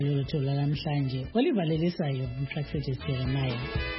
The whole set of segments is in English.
Luthola namhlanje olivalelisayo umflaxethi Jeremiah.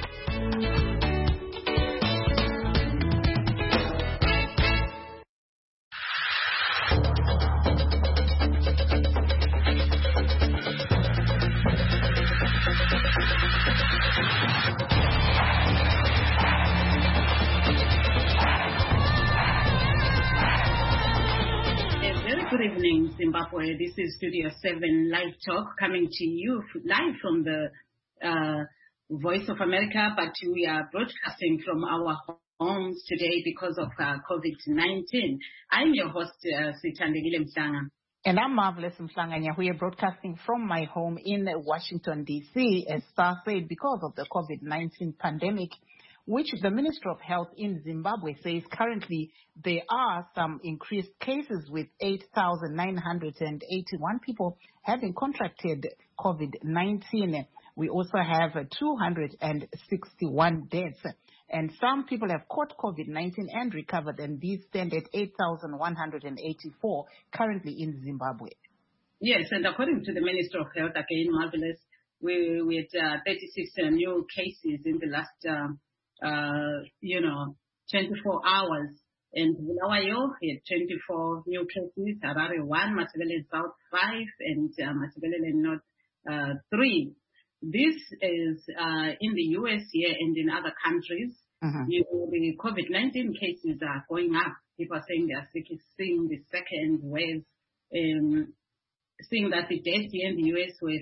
Good evening, Zimbabwe. This is Studio 7 Live Talk coming to you live from the Voice of America, but we are broadcasting from our homes today because of COVID-19. I'm your host, Sithandegile Mhlanga. And I'm Marvelous Mhlanga. We are broadcasting from my home in Washington, D.C., as Star said, because of the COVID-19 pandemic, which the Ministry of Health in Zimbabwe says currently there are some increased cases with 8,981 people having contracted COVID-19. We also have 261 deaths. And some people have caught COVID-19 and recovered, and these stand at 8,184 currently in Zimbabwe. Yes, and according to the Ministry of Health, again, Marvelous, we had 36 new cases in the last 24 hours. And Bulawayo had 24 new cases, Harare 1, Matabele South 5, and Matabele North 3. This is in the US here and in other countries. Mm-hmm. The COVID-19 cases are going up. People are saying they are seeing the second wave, seeing that the deaths here in the US were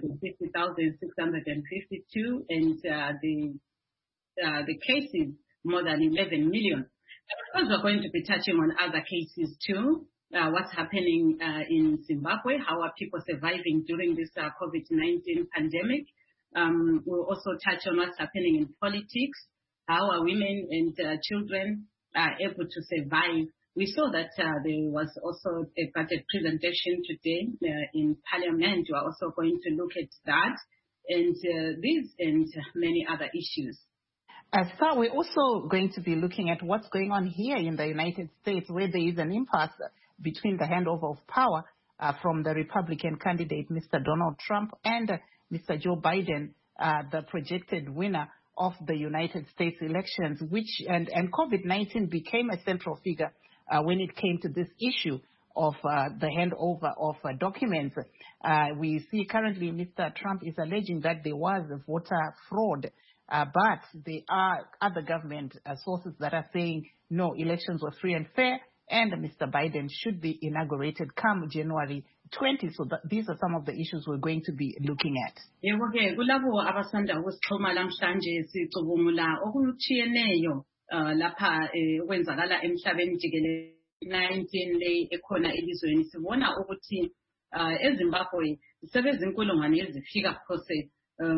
250,652, and the cases more than 11 million. Of course, we're going to be touching on other cases too. What's happening in Zimbabwe? How are people surviving during this COVID-19 pandemic? We'll also touch on what's happening in politics. How are women and children able to survive? We saw that there was also a budget presentation today in Parliament. We are also going to look at that and these and many other issues. So we're also going to be looking at what's going on here in the United States, where there is an impasse between the handover of power from the Republican candidate, Mr. Donald Trump, and Mr. Joe Biden, the projected winner of the United States elections, and COVID-19 became a central figure when it came to this issue of the handover of documents. We see currently Mr. Trump is alleging that there was a voter fraud. But there are other government sources that are saying, no, elections were free and fair, and Mr. Biden should be inaugurated come January 20. So these are some of the issues we're going to be looking at. Okay, kulabo abasanda ukusixhoma lamhlanje sicubungula okutshiyeneyo lapha okwenzakala emhlabeni jikelele 19 le ekhona elizweni. Sibona ukuthi eZimbabwe sebezinkulungwane ezifika phose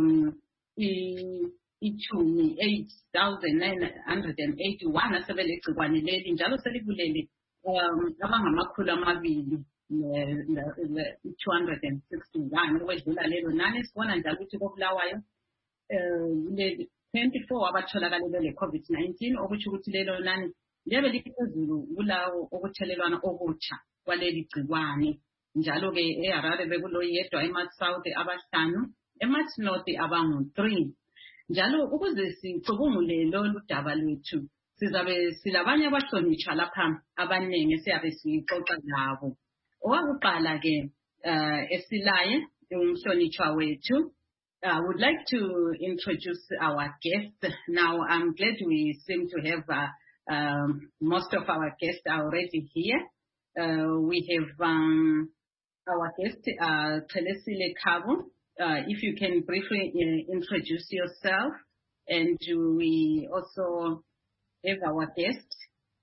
8,981 asebelegcikwane leli njalo selibulele abangamakhulu amabili 261 okwedlula lelo nani. Sibona njalo ukuthi koBulawayo 24 abatholakale le COVID-19, okuthi ukuthi lelo nani lebe liphezulu kulawo okuthelelwana okutsha kwaleli gcikwane. Njalo ke eHarare bekuloyedwa, eMath South abahlanu, eMath North abangu 3. Njalo ukuze sicubungule lolu daba lwethu sizabe silabanye abahlonitshwa lapha abaningi siyabe sixoxa labo. Owakuqala ke esilaye umhlonitshwa wethu. I would like to introduce our guest. Now I'm glad we seem to have most of our guests are already here. We have our guest Celesile Kabo. If you can briefly introduce yourself, and we also have our guest,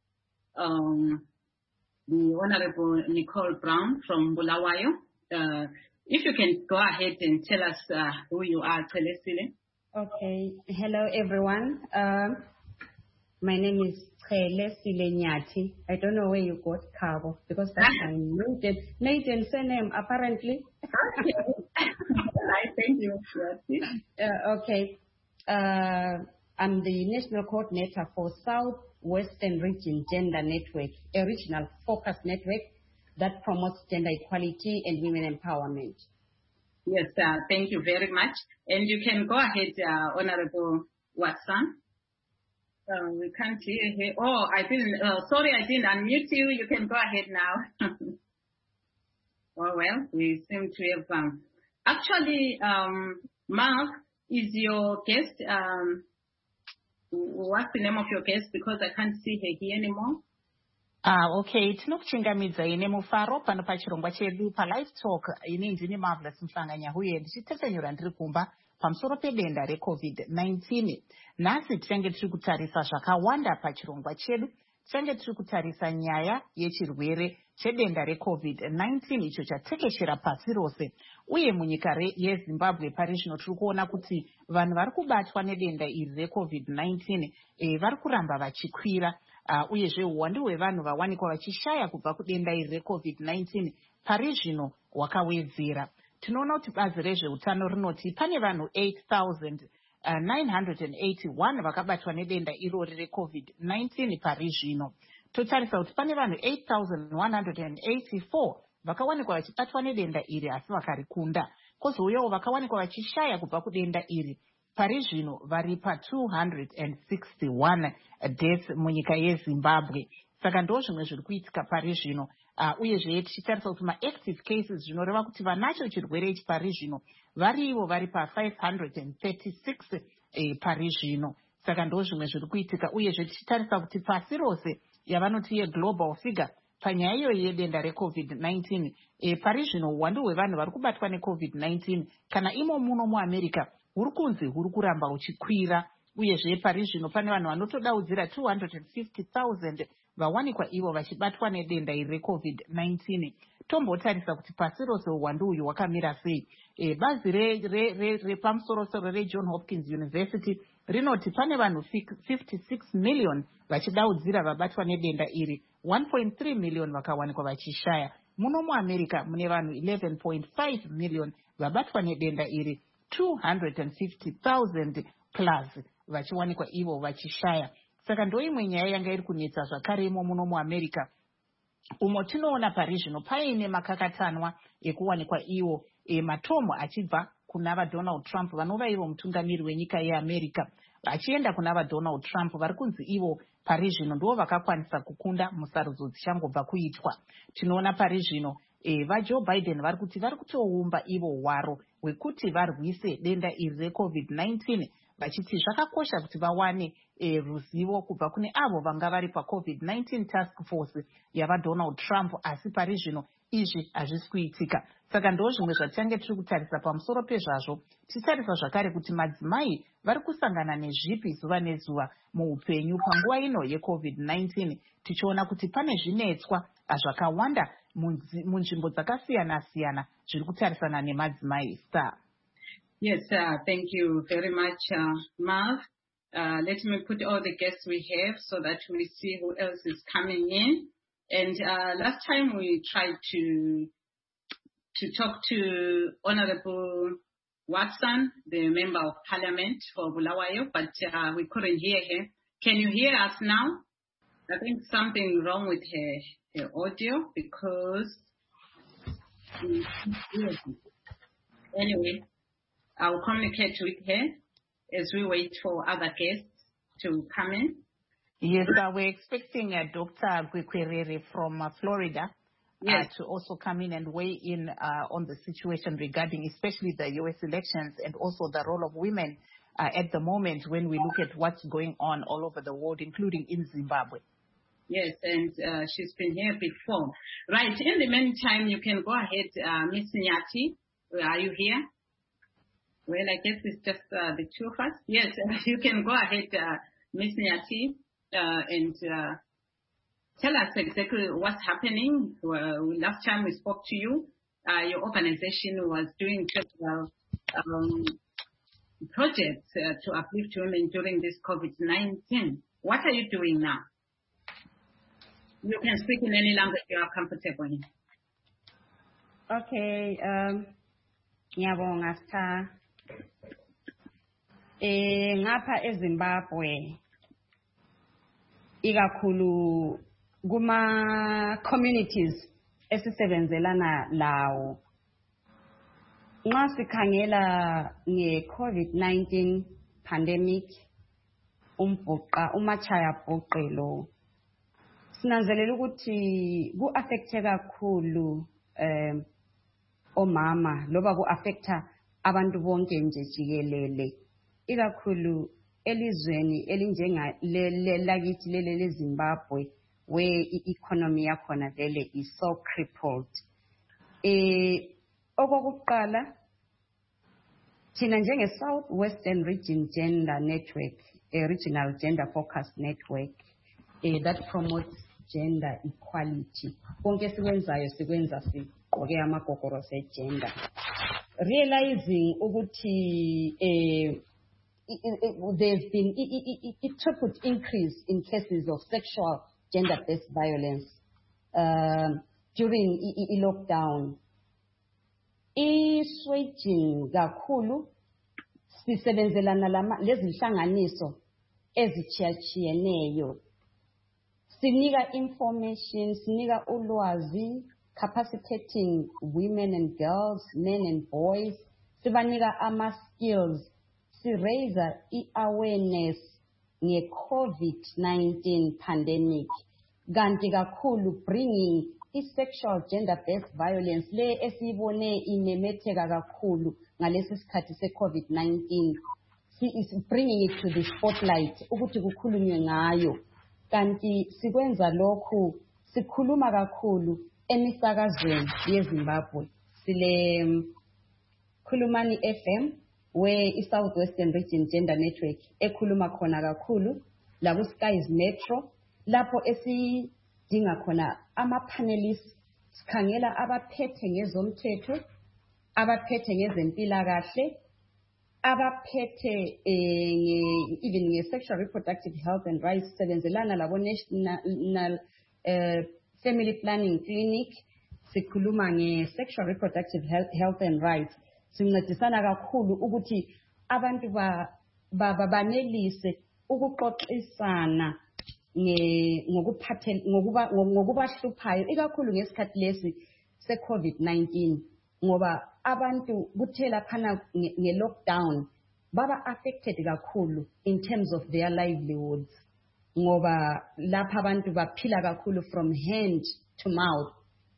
the Honorable Nicole Brown from Bulawayo. If you can go ahead and tell us who you are, Celesile. Okay. Hello, everyone. My name is Celesile Nyati. I don't know where you got Kabo, because that's my maiden surname, apparently. Thank you. Okay. I'm the National Coordinator for Southwestern Region Gender Network, a regional focus network that promotes gender equality and women empowerment. Yes, thank you very much. And you can go ahead, Honorable Watson. We can't hear here. Oh, sorry, I didn't unmute you. You can go ahead now. Oh, well, we seem to have, actually, Mark is your guest. What's the name of your guest? Because I can't see her here anymore. Okay, tinokuchingamidza ine mufaro pano pachirongwa chedu palive talk ini ndini Marvelous Mhlanganya huye ndichitesenyura ndiri kumba pamusoro pedenda reCovid-19. Nhasi tichange tiri kutarisa zvakawanda pachirongwa chedu. Tichange tiri kutarisa nyaya yechirwere chedenda reCovid-19 icho chatekeshera pasi rose, uye munyika yeZimbabwe pari zvino tiri kuona kuti vanhu vari kubatwa nedenda iri reCovid-19 vari kuramba vachikwira. Uyezve uwandu hwevanhu vawanikwa vachishaya kubva kudenda iri reCovid-19 pari zvino hwakawedzera. Tinoona kuti bazi rezveutano rinoti pane vanhu 8,981 vakabatwa nedenda irori reCovid-19 pari zvino. Totarisa kuti pane vanhu 8,184 vakawanikwa vachibatwa nedenda iri asi vakarikunda. Kozouyawo vakawanikwa vachishaya kubva kudenda iri. Pari zvino vari pa261 deaths munyika yeZimbabwe. Saka ndo zvimwe zviri kuitika pari zvino. Uyezve tichitarisa kuti maactive cases zvinoreva kuti vanacho chirwere ichi pari zvino varivo vari pa536 pari zvino. Saka ndo zvimwe zviri kuitika. Uyezve tichitarisa kuti pasi rose yavanoti yeglobal figure panyaya iyoyi yedenda reCovid-19 pari zvino uwandu hwevanhu vari kubatwa neCovid-19 kana imo muno muAmerica huri kunzi huri kuramba huchikwira. Uyezve pari zvino pane vanhu vanotodaudzira 250,000 vawanikwa ivo vachibatwa nedenda iri reCovid-19. Tombotarisa kuti pasi rose uwandu uyu hwakamira sei. Bazi repamusorosoro reJohn Hopkins University rinoti pane vanhu 56 million vachidaudzira vabatwa nedenda iri, 1.3 million vakawanikwa vachishaya. Muno muAmerica mune vanhu 11.5 million vabatwa nedenda iri, 250,000 plus vachiwanikwa ivo vachishaya. Saka ndo imwe nyaya yanga iri kunetsa zvakare imo muno muAmerica, umo tinoona pari zvino paine makakatanwa ekuwanikwa iwo matomu achibva kuna vaDonald Trump vanova ivo mutungamiri wenyika yeAmerica achienda kuna vaDonald Trump vari kunzi ivo pari zvino ndo vakakwanisa kukunda musarudzo dzichangobva kuitwa. Tinoona pari zvino vaJoe Biden vari kuti vari kutoumba ivo hwaro hwekuti varwise denda iri reCovid-19 vachiti zvakakosha kuti vawane ruzivo kubva kune avo vanga vari paCovid-19 task force yavaDonald Trump, asi pari zvino izvi hazvisi kuitika. Saka ndo zvimwe zvatichange tiri kutarisa pamusoro pezvazvo. Tichitarisa zvakare kuti madzimai vari kusangana nezvipi zuva nezuva muupenyu panguva ino yeCovid-19, tichiona kuti pane zvinetswa zvakawanda munzvimbo dzakasiyana-siyana zviri kutarisana nemadzimai. Yes, thank you very much, Marv. Let me put all the guests we have so that we see who else is coming in. And last time we tried to talk to Honorable Watson, the Member of Parliament for Bulawayo, but we couldn't hear her. Can you hear us now? I think something wrong with her audio because... Anyway, I'll communicate with her as we wait for other guests to come in. Yes, we're expecting Dr. Gwekwerere from Florida to also come in and weigh in on the situation regarding especially the U.S. elections and also the role of women at the moment when we look at what's going on all over the world, including in Zimbabwe. Yes, and she's been here before. Right, in the meantime, you can go ahead, Ms. Nyati. Are you here? Well, I guess it's just the two of us. Yes, you can go ahead, Ms. Nyati, and tell us exactly what's happening. Last time we spoke to you, your organization was doing several projects to uplift women during this COVID-19. What are you doing now? You can speak in any language you are comfortable in. Okay, ngiyabonga Star. Ngapha eZimbabwe ikakhulu kuma communities esisebenzelana lawo nxa sikhangela nge-COVID-19 pandemic umachaya bhuqe lo sinanzelela ukuthi ku-affecte kakhulu omama loba ku-affecta abantu bonke nje jikelele ikakhulu elizweni elinjengalakithi lele leZimbabwe where i-economy yakhona vele is so crippled. Okokuqala thina njenge-Southwestern Region Gender Network, a regional gender focused network that promotes gender equality. Konke sikwenzayo sikwenza sigqoke amagogorosi e-gender. Realizing ukuthi there's been a triple increase in cases of sexual gender-based violence during i-lockdown. I-swaging kakhulu sisebenzelana lezi hlanganiso ezichiyachiyeneyo. Sinika information, sinika ulwazi, capacitating women and girls, men and boys. Sibanika ama-skills. Si-raise i-awareness nge-COVID-19 pandemic. Kanti kakhulu bringing i-sexual gender-based violence le esibone imemetheka kakhulu ngalesi sikhathi se-COVID-19. Is bringing it to the spotlight ukuthi kukhulunywe ngayo. Kanti sikwenza lokhu sikhuluma kakhulu emisakazweni yeZimbabwe. Sile Khulumani FM where i-Southwestern Region Gender Network ekhuluma khona kakhulu la ku-Skies Metro lapho esidinga khona ama-panelists sikhangela abaphethe ngezomthetho, abaphethe ngezempilakahle, abaphethe even nge-sexual reproductive health and rights sebenzelana labo National Family Planning Clinic sikhuluma nge-sexual reproductive health and rights. Sincedisana kakhulu ukuthi abantu banelise ukuxoxisana ngokubahluphayo ikakhulu ngesikhathi lesi se-COVID-19 ngoba abantu kuthela phana nge-lockdown baba affected kakhulu in terms of their livelihoods ngoba lapha abantu baphila kakhulu from hand to mouth.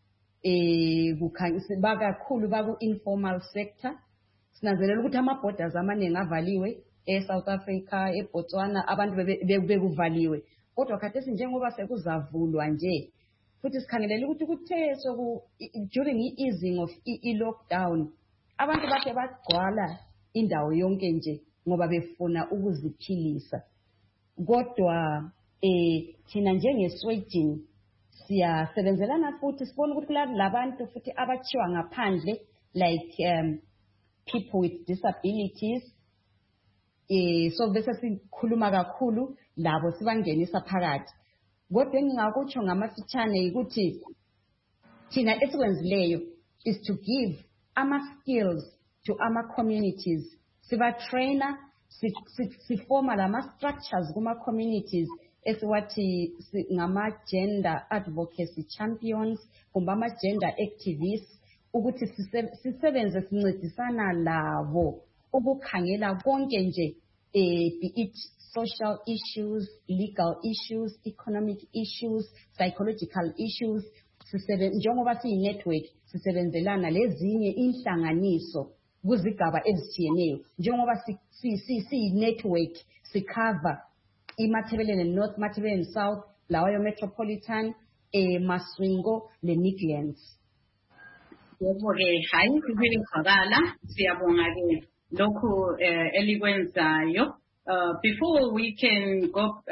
Bakakhulu baku-informal sector. Sinanzelela ukuthi ama-borders amaningi avaliwe e-South Africa, e-Botswana, abantu bekuvaliwe. Kodwa khathesi njengoba sekuzavulwa nje, futhi sikhangelela ukuthi kuthe during i-easing of i-lockdown, abantu bakhe bagcwala indawo yonke nje ngoba befuna ukuziphilisa. Kodwa thina njenge-swaging siyasebenzelana futhi sibona ukuthi labantu futhi abachiwa ngaphandle like people with disabilities. So bese sikhuluma kakhulu labo sibangenisa phakathi. Kodwa engingakutsho ngamafitshane ukuthi thina esikwenzileyo is to give ama-skills to ama-communities. Siba-trainer, sifoma lama-structures kuma-communities esiwathi ngama-gender advocacy champions kumbe ama-gender activists ukuthi sisebenze sincedisana labo ukukhangela konke nje be it social issues, legal issues, economic issues, psychological issues. Njengoba siyi-network sisebenzelana lezinye inhlanganiso kuzigaba ezitshiyeneyo njengoba siyi-network sikhava iMatabeleland North, Matabeleland South, Lawayo Metropolitan, Maswingo, le Midlands. Yebo-ke hayi kubingakala siyabonga-ke lokhu elikwenzayo. Before we can go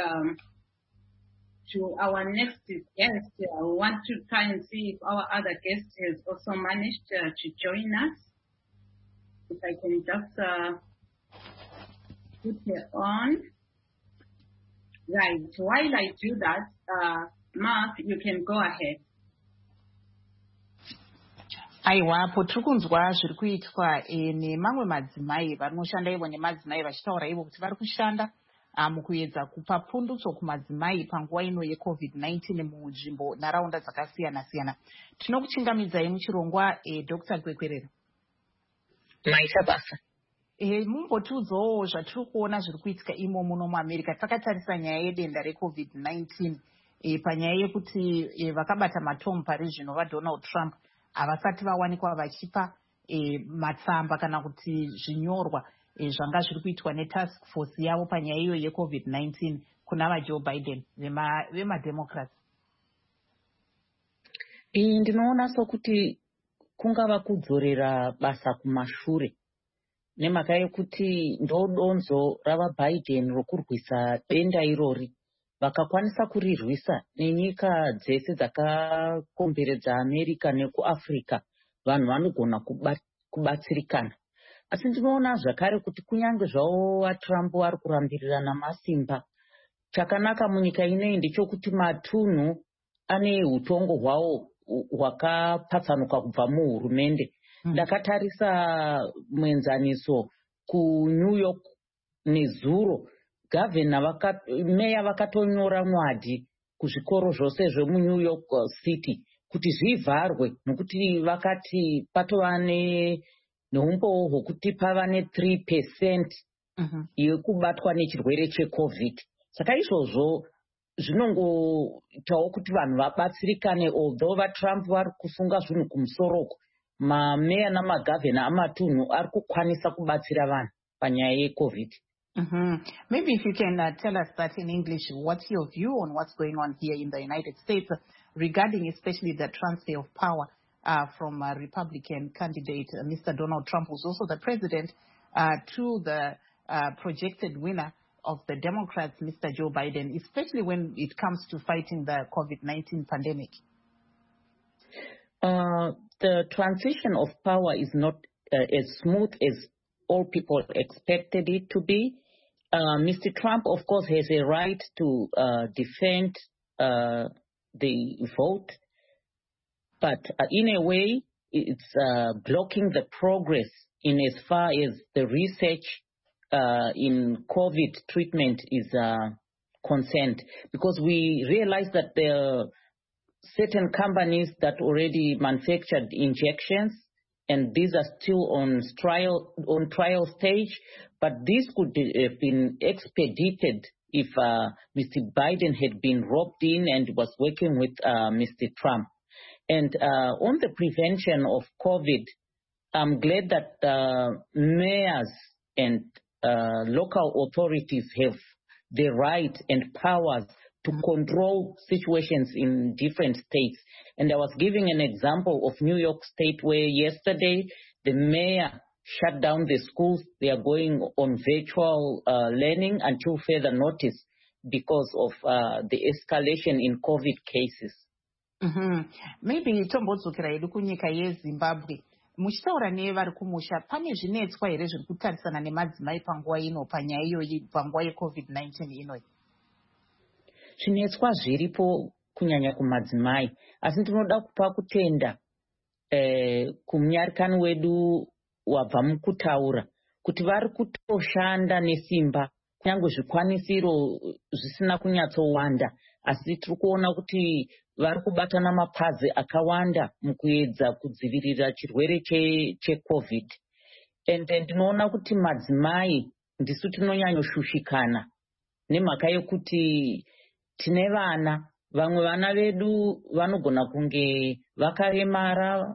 to our next guest, I want to try and see if our other guest has also managed to join us. If I can just put her on. Right. While I do that, Mark, you can go ahead. Aiwapo tiri kunzwa zviri kuitwa nemamwe madzimai vanoshanda ivo nemadzimai vachitaura ivo kuti vari kushanda mukuedza kupa pundutso kumadzimai panguva ino yeCovid-19 munzvimbo nharaunda dzakasiyana siyana. Tinokuchingamidzai muchirongwa Dr. Gwekwerera. maita basa. Mumbotiudzawo zvatiri kuona zviri kuitika imo muno muAmerica. Takatarisa nyaya yedenda reCovid-19 panyaya yekuti vakabata matomu pari zvino vaDonald Trump havasati vawanikwa vachipa matsamba kana kuti zvinyorwa zvanga zviri kuitwa netask force yavo panyaya iyo yeCovid-19 kuna vaJoe Biden vemademocrats. Ndinoona sokuti kungava kudzorera basa kumashure nemhaka yekuti ndodonzo ravaBiden rokurwisa denda irori. Vakakwanisa kurirwisa nenyika dzese dzakakomberedza America nekuAfrica, vanhu vanogona kubatsirikana. Asi ndinoona zvakare kuti kunyange zvavo vaTrump vari kurambirira namasimba, chakanaka munyika ineyi ndechokuti matunhu ane utongo hwawo hwakapatsanuka kubva muhurumende. Ndakatarisa muenzaniso kuNew York nezuro, meya vakatonyora mwadi kuzvikoro zvose zvemuNew York City kuti zvivharwe nokuti vakati patova neumboo hwokuti pava ne3% yekubatwa nechirwere cheCovid. Saka izvozvo zvinongoitawo kuti vanhu vabatsirikane, although vaTrump vari kusunga zvinhu kumusoroko, mameya namagavhena amatunhu ari kukwanisa kubatsira vanhu panyaya yeCovid. Maybe if you can tell us that in English, what's your view on what's going on here in the United States regarding especially the transfer of power from a Republican candidate, Mr. Donald Trump, who's also the president, to the projected winner of the Democrats, Mr. Joe Biden, especially when it comes to fighting the COVID-19 pandemic? The transition of power is not as smooth as all people expected it to be. Mr. Trump, of course, has a right to defend the vote, but in a way, it's blocking the progress in as far as the research in COVID treatment is concerned, because we realize that there are certain companies that already manufactured injections, and these are still on trial stage, but this could have been expedited if Mr. Biden had been roped in and was working with Mr. Trump. And on the prevention of COVID, I'm glad that mayors and local authorities have the right and powers to control situations in different states. And I was giving an example of New York State, where yesterday the mayor shut down the schools. They are going on virtual learning until further notice because of the escalation in COVID cases. Maybe tombodzokera hedu kunyika yeZimbabwe. Muchitaura nevari kumusha, pane zvinetswa here zviri kutarisana nemadzimai panguva ino panyaya iyoyi, panguva yeCovid-19 inoi? Zvinetswa zviripo kunyanya kumadzimai, asi ndinoda kupa kutenda kumunyarikani wedu wabva mukutaura kuti vari kutoshanda nesimba, kunyange zvikwanisiro zvisina kunyatsowanda, asi tiri kuona kuti vari kubatana mapazi akawanda mukuedza kudzivirira chirwere cheCovid. Ndinoona kuti madzimai ndisu tinonyanyoshushikana nemhaka yekuti tine vana, vamwe vana vedu vanogona kunge vakaremara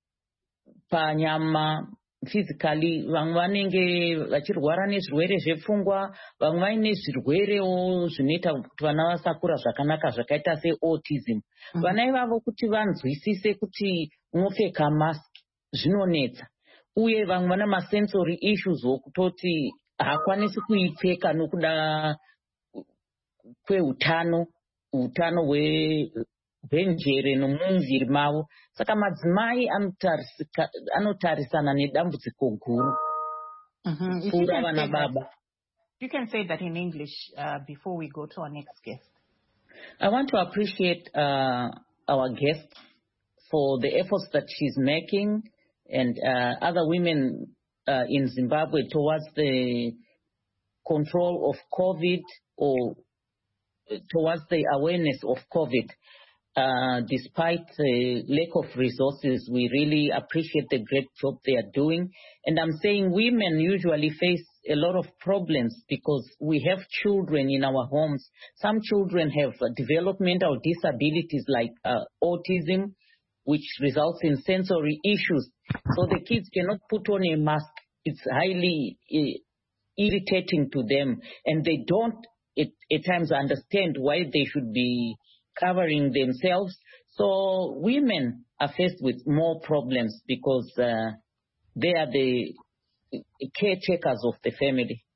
panyama physically, vamwe vanenge vachirwara nezvirwere zvepfungwa, vamwe vaine zvirwerewo zvinoita kuti vana vasakura zvakanaka zvakaita seautism. Vana ivavo kuti vanzwisise kuti unopfeka mask zvinonetsa, uye vamwe vana masensory issues wokutoti haakwanisi kuipfeka nokuda kweutano hwenjere nomumviri mavo. Saka madzimai anotarisana nedambudziko guru kupfuura vana baba. You can say that in English before we go to our next guest. I want to appreciate our guest for the efforts that she's making and other women in Zimbabwe towards the control of COVID or towards the awareness of COVID. despite the lack of resources, we really appreciate the great job they are doing. And I'm saying women usually face a lot of problems because we have children in our homes. Some children have developmental disabilities like autism, which results in sensory issues. So the kids cannot put on a mask. It's highly irritating to them, and they don't at times understand why they should be covering themselves. So women are faced with more problems because they are the caretakers of the family.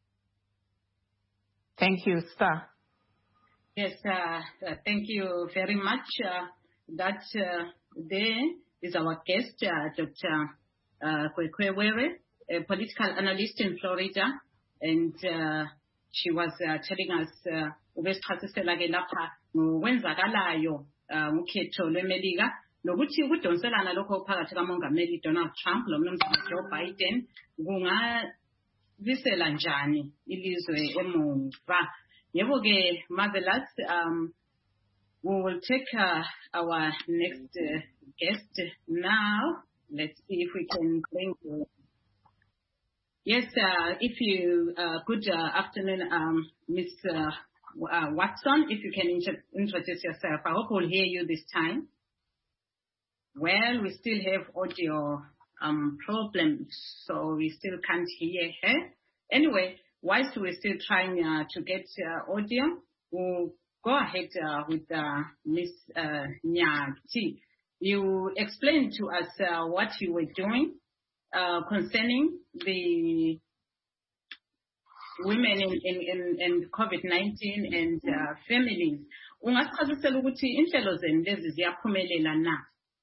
Thank you, Star. Yes, thank you very much. That there is our guest, Dr. Kwekwe, a political analyst in Florida, and she was telling us ubesichasisela ke lapha ngokwenzakalayo ukhetho lweMelika nokuthi ukudonselana lokho phakathi kaMongameli Donald Trump lomnumzana Joe Biden kungabisela njani ilizwe emuva. Yebo ke, Marvelous, we will take our next guest now. Let's see if we can bring you. Yes, if you, good afternoon, Ms. Watson, if you can introduce yourself. I hope we'll hear you this time. Well, we still have audio problems, so we still can't hear her. Anyway, whilst we're still trying to get audio, we'll go ahead with Ms. Nyati. You explained to us what you were doing concerning the women in COVID-19 and families. Ungasichazisela ukuthi inhlelo zenu lezi ziyaphumelela na?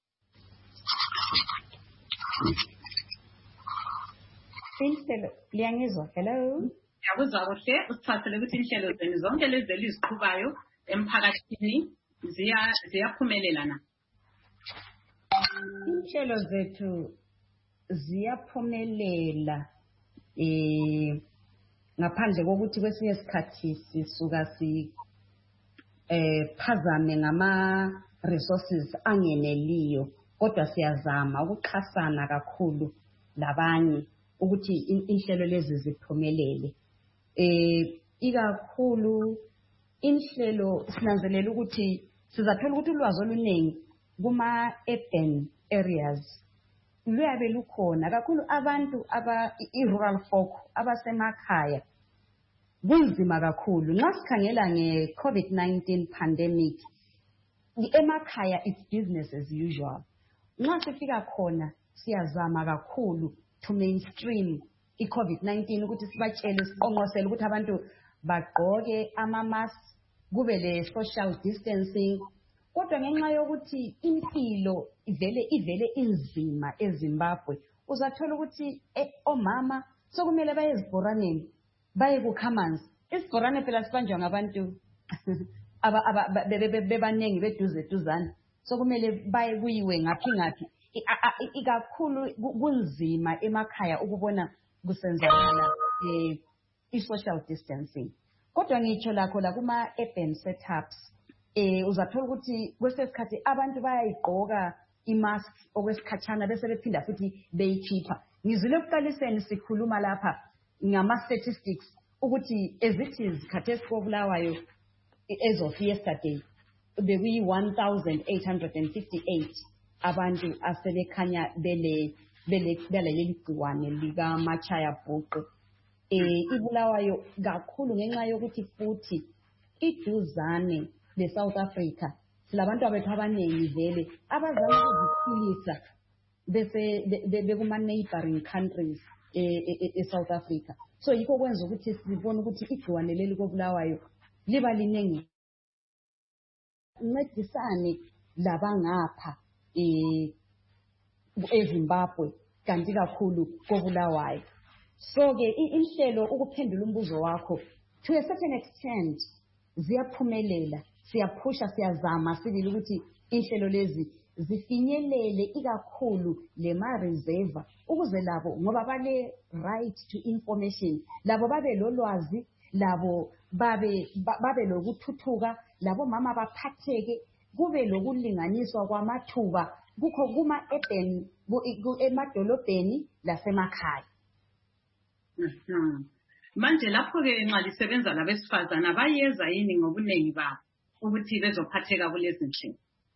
Inhlelo liyangizwa? Hello. Yakuzwa kuhle, usichazisele ukuthi inhlelo zenu zonke lezi eliziqhubayo emphakathini ziyaphumelela na? Inhlelo zethu ziyaphumelela ngaphandle kokuthi kwesinye isikhathi sisuka phazame ngama resources angeneliyo, kodwa siyazama ukuxhasana kakhulu labanye ukuthi inhlelo lezi ziphumelele. Ikakhulu inhlelo sinanzelela ukuthi sizathola ukuthi ulwazi oluningi kuma urban areas luyabe lukhona kakhulu abantu i-rural folk abasemakhaya. Kunzima kakhulu nxa sikhangela nge-COVID-19 pandemic, emakhaya it's business as usual. Nxa sifika khona siyazama kakhulu to mainstream i-COVID-19 ukuthi sibatshele siqonqosele ukuthi abantu bagqoke ama-mask, kube le-social distancing. Kodwa ngenxa yokuthi impilo ivele inzima eZimbabwe, uzathola ukuthi omama sokumele baye ezibhoraneni baye kukhamanzi. Isibhorane phela sibanjwa ngabantu bebaningi beduzane, sokumele baye kuyiwe ngaphi. Ikakhulu kunzima emakhaya ukubona kusenzakala i-social distancing. Kodwa ngitsho lakho la kuma-urban setups, uzathola ukuthi kwesesikhathi abantu bayayigqoka i-mask okwesikhatshana bese bephinda futhi beyikhipha. Ngizwile ekuqaliseni sikhuluma lapha ngama-statistics ukuthi as it is khathesi koBulawayo as of yesterday bekuyi-1,858 abantu asebekhanya beleli gciwane likaMachayabhuqe. IBulawayo kakhulu ngenxa yokuthi futhi iduzane le-South Africa silabantu abethu abaningi vele abazama ukuziphilisa bese bekuma-neighboring countries e-South Africa. So yikho kwenza ukuthi sibone ukuthi igciwane leli koBulawayo liba liningi. Ncedisane labangapha eZimbabwe kanti kakhulu koBulawayo. So-ke inhlelo ukuphendula umbuzo wakho to a certain extent ziyaphumelela, siyaphusha, siyazama sibili ukuthi inhlelo lezi zifinyelele ikakhulu lema-reserve ukuze labo ngoba bale right to information, labo babe lolwazi, labo babe lokuthuthuka, labo mama baphatheke, kube lokulinganiswa kwamathuba kukho kuma-urban emadolobheni lasemakhaya. Manje lapho-ke nxa lisebenza labesifazana bayeza yini ngobuningi babo ukuthi bezophatheka kulezi nhlelo?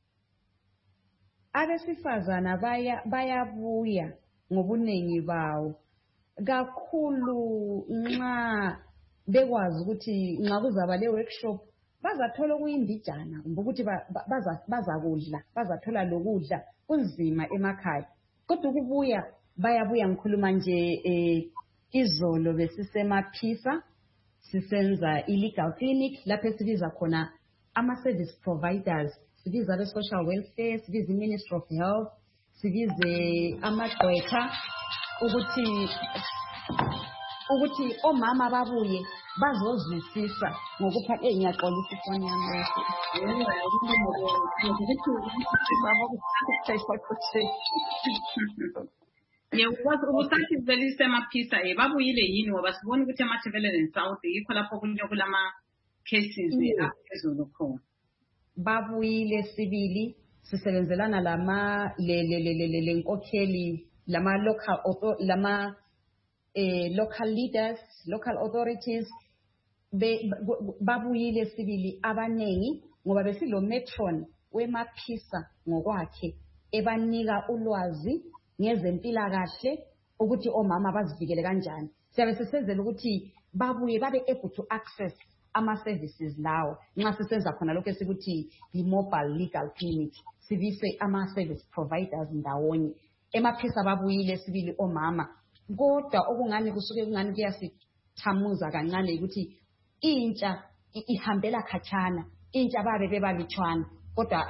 Abesifazana bayabuya ngobuningi bawo kakhulu nxa bekwazi ukuthi nxa kuzaba le workshop bazathola okuyimbijana kumbe ukuthi bazathola lokudla kunzima emakhaya. Kodwa ukubuya bayabuya ngikhuluma nje izolo besisemaphisa sisenza illegal clinic lapho esibiza khona ama-service providers, sibiza abe-social welfare, sibiza i-Ministry of Health, sibize amagqwetha ukuthi omama babuye bazozwisisa ngokuphatha ngiyaxolisa ifoni yami. Ubusathi belisemaphisa babuyile yini ngoba sibona ukuthi eMatabeleland South yikho lapho kulama cases aphezulu khona. Babuyile sibili sisebenzelana lenkokheli lama local leaders, local authorities babuyile sibili abanengi ngoba besilo metron wemaphisa ngokwakhe ebanika ulwazi ngezempilakahle ukuthi omama bazivikele kanjani. Siyabe sisenzela ukuthi babuye babe able to access ama-services lawo nxa sisenza khona lokho esikuthi i-mobile legal clinic sibise ama-service providers ndawonye. Emaphisa babuyile sibili omama kodwa okungani kusuke kungani kuyasithamuza kancane ukuthi intsha ihambela khatshana, intsha babe bebalutshwana kodwa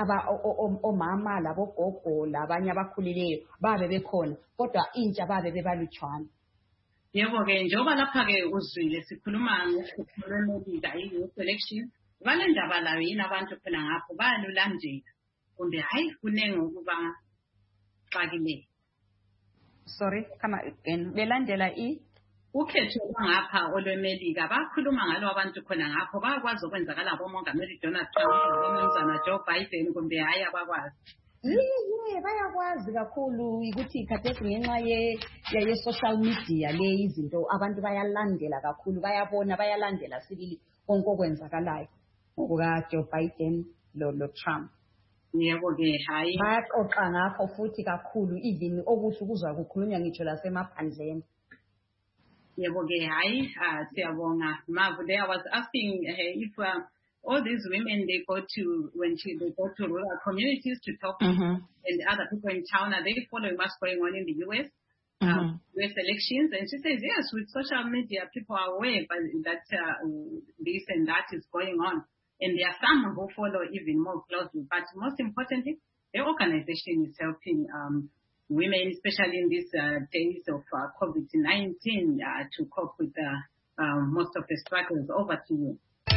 omama labogogo labanye abakhulileyo babe bekhona kodwa intsha babe bebalutshwana. Yebo-ke njengoba lapha-ke uzwile sikhuluma ngokukhulumela i-youth election, vale ndaba layo yini abantu khona ngapho bayalulandela kumbe hayi kunenge ukuba xakile? Sorry, come again. Belandela ukhetho ngapha olwemelika bakhuluma ngalo abantu khona ngapho bayakwazi okwenzakala komongameli Donald Trump nomnumzana Joe Biden kumbe hayi abakwazi? Bayakwazi kakhulu ukuthi khathesi ngenxa ye-social media le izinto abantu bayalandela kakhulu, bayabona bayalandela sibili konke okwenzakalayo ngokuka Joe Biden lo Trump. Yebo-ke hayi bayaxoxa ngakho futhi kakhulu even okuhle ukuzwa kukhulunywa ngitsho lasemaphandleni. Yebo-ke hayi siyabonga. Mavu, there I was asking if all these women they go to rural communities to talk to and other people in town, are they following what's going on in the US US elections? And she says yes, with social media people are aware that this and that is going on, and there are some who follow even more closely. But most importantly, the organization is helping women, especially in these days of COVID-19, to cope with most of the struggles. Over to you.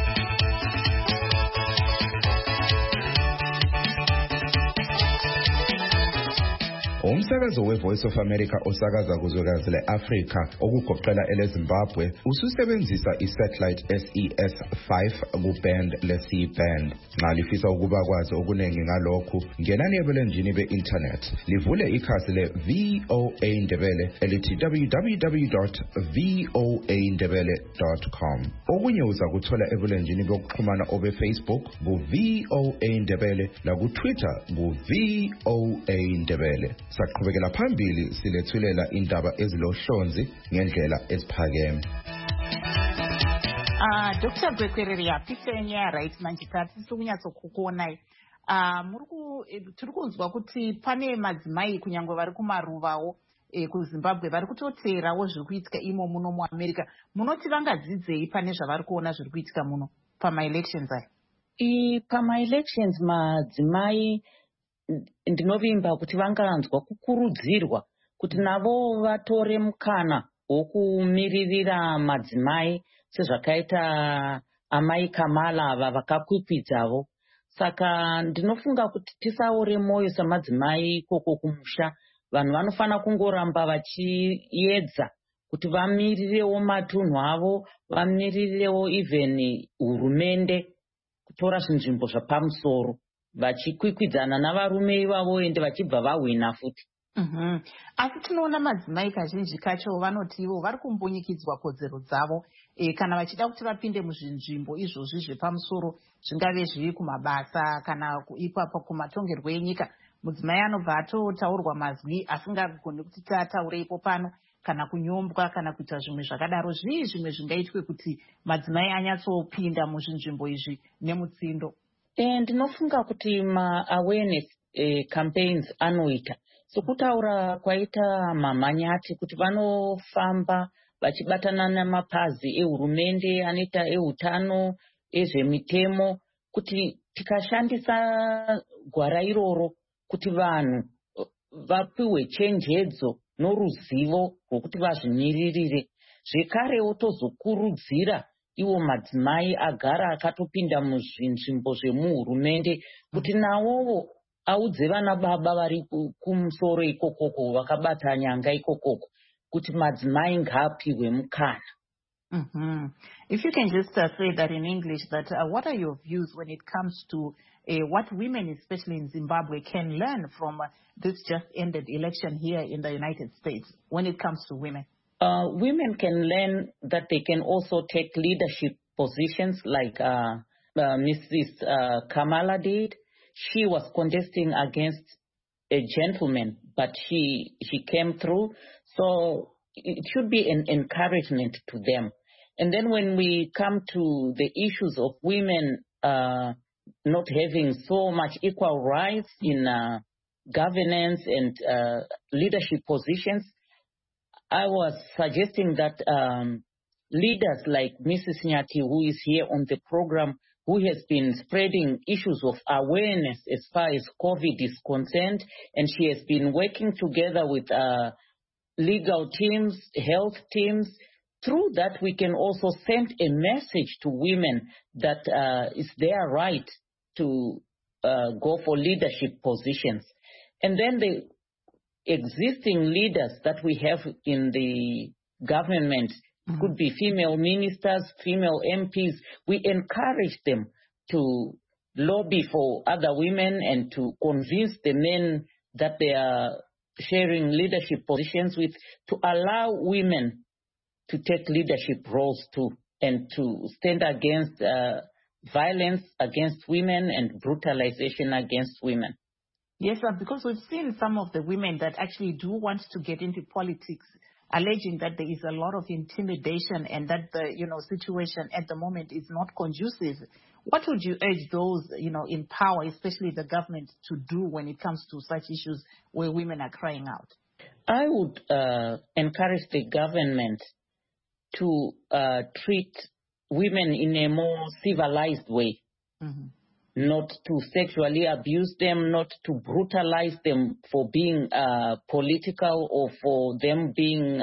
Umsakazo we-Voice of America osakaza kuzwekazi le-Afrika okugoqela eleZimbabwe ususebenzisa i-satellite SES-5 ku-band le-C-band. Nxa lifisa ukuba kwazi okuningi ngalokhu, ngenani ebulenjini be-internet livule ikhasi le-VOA Ndebele elithi www.voandebele.com. Okunye uzakuthola ebulenjini bokuxhumana obe-Facebook ku-VOA Ndebele naku-Twitter ku-VOA Ndebele. Saqhubekela phambili silethulela indaba ezilohlonzi ngendlela eziphakeme. Dr. Gwekweriya pisenya right manje tathi sokunyatsokukonai tiri kunzwa kuti pane madzimai kunyangwe vari kumaruvawo kuZimbabwe vari kutoteerawo zviri kuitika imo muno muAmerica. Munoti vangadzidzei pane zvavari kuona zviri kuitika muno pama-elections aya? Pama-elections madzimai ndinovimba kuti vanganzwa kukurudzirwa kuti navo vatore mukana wokumiririra madzimai sezvakaita amai Kamala ava vakakwikwidzavo. Saka ndinofunga kuti tisaore moyo samadzimai ikoko kumusha. Vanhu vanofana kungoramba vachiedza kuti vamirirewo matunhu avo, vamirirewo even hurumende kutora zvinzvimbo zvapamusoro. vachikwikwidzana navarume ivavo ende vachibva vahwina futi. Asi tinoona madzimai kazhinji kacho vanoti ivo vari kumbunyikidzwa kodzero dzavo kana vachida kuti vapinde muzvinzvimbo izvozvi zvepamusoro, zvingave zviri kumabasa kana ipapo kumatongerwo enyika. Mudzimai anobva atotaurwa mazwi asingagoni kuti tataureipo pano, kana kunyombwa kana kuita zvimwe zvakadaro. Zvii zvimwe zvingaitwe kuti madzimai anyatsopinda muzvinzvimbo izvi nemutsindo? Ndinofunga kuti ma-awareness campaigns anoita sokutaura kwaita mamanyati kuti vanofamba vachibatana namapazi ehurumende anoita ehutano, ezvemitemo, kuti tikashandisa gwara iroro kuti vanhu vapiwe chenjedzo noruzivo rwokuti vazvimiririre. Zvekarewo tozokurudzira iwo madzimai agara akatopinda muzvinzvimbo zvemuhurumende kuti nawowo audze vana baba vari kumusoro ikokoko vakabata nyanga ikokoko kuti madzimai ngaapiwe mukana. If you can just say that in English, that what are your views when it comes to what women, especially in Zimbabwe, can learn from this just ended election here in the United States when it comes to women? Women can learn that they can also take leadership positions like Mrs. Kamala did. She was contesting against a gentleman, but she came through. So it should be an encouragement to them. And then when we come to the issues of women not having so much equal rights in governance and leadership positions, I was suggesting that leaders like Mrs. Nyati, who is here on the program, who has been spreading issues of awareness as far as COVID is concerned, and she has been working together with legal teams, health teams. Through that, we can also send a message to women that it's their right to go for leadership positions. And then the existing leaders that we have in the government could be female ministers, female MPs. We encourage them to lobby for other women and to convince the men that they are sharing leadership positions with, to allow women to take leadership roles too, and to stand against violence against women and brutalization against women. Yes, because we've seen some of the women that actually do want to get into politics, alleging that there is a lot of intimidation and that the situation at the moment is not conducive. What would you urge those in power, especially the government, to do when it comes to such issues where women are crying out? I would encourage the government to treat women in a more civilized way. Not to sexually abuse them, not to brutalize them for being political or for them being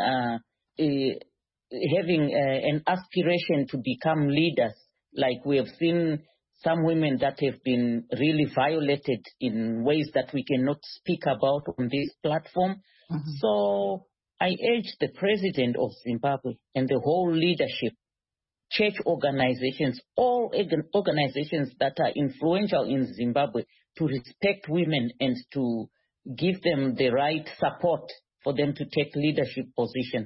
having an aspiration to become leaders. Like we have seen some women that have been really violated in ways that we cannot speak about on this platform. So I urge the president of Zimbabwe and the whole leadership, church organizations, all organizations that are influential in Zimbabwe, to respect women and to give them the right support for them to take leadership positions.